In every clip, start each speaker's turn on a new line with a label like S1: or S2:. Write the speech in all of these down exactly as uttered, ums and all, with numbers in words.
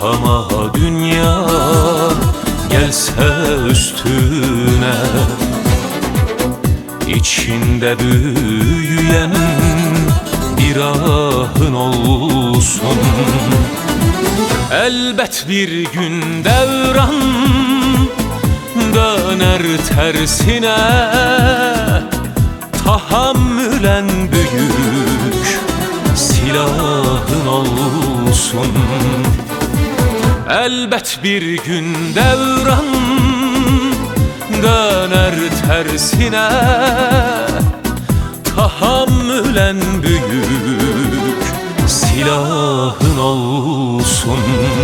S1: Ama dünya gelse üstüne, İçinde büyüyen bir ahın olsun. Elbet bir gün devran döner tersine, tahammülen büyük silahın olsun. Elbet bir gün devran döner tersine, tahammülen büyük silahın olsun.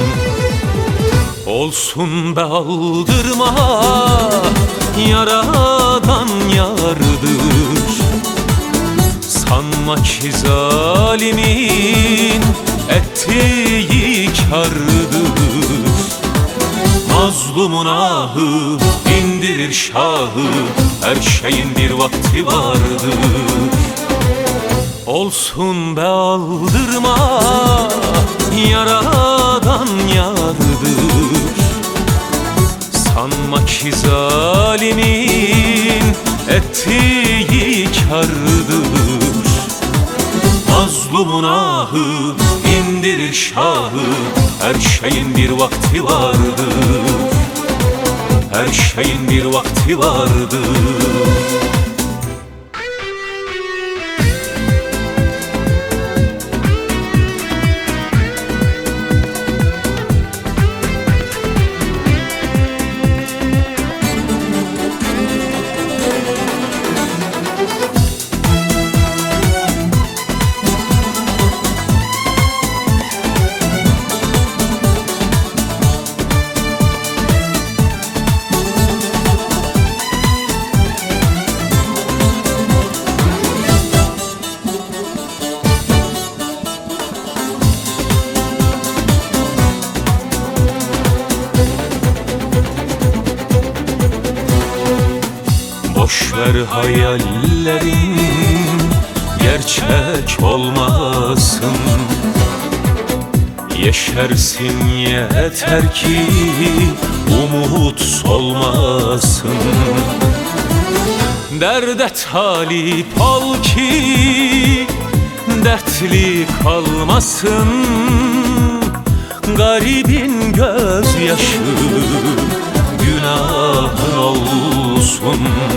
S1: Olsun be aldırma, yaradan yardır. Sanma ki zalimin ettiği kârdır. Mazlumun ahı indirir şahı, her şeyin bir vakti vardır. Olsun be aldırma, yaradan yardır. Sanma ki zalimin ettiği kârdır. Mazlumun ahı indirir şahı, her şeyin bir vakti vardır. Her şeyin bir vakti vardır. Boşver hayallerin gerçek olmasın. Yeşersin yeter ki umut solmasın. Derde talip ol ki dertli kalmasın. Garibin gözyaşı günahın olsun.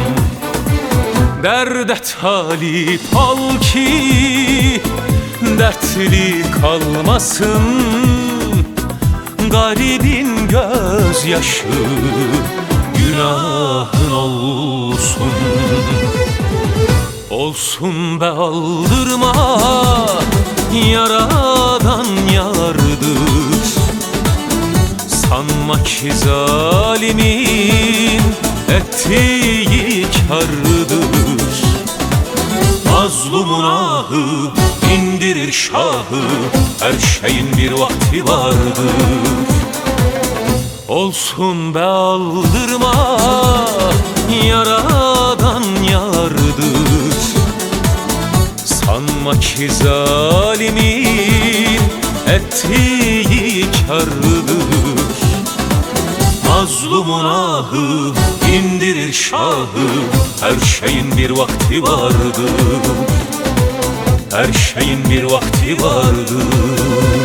S1: Derde talip ol ki dertli kalmasın. Garibin gözyaşı günahın olsun. Olsun be aldırma, yaradan yardır. Sanma ki zalimin ettiği kârdır. Mazlumun ahı indirir şahı, her şeyin bir vakti vardır. Olsun be aldırma, yaradan yardır. Sanma ki zalimin ettiği kârdır. Mazlumun ahı indirir şahı, her şeyin bir vakti vardır. Her şeyin bir vakti vardır.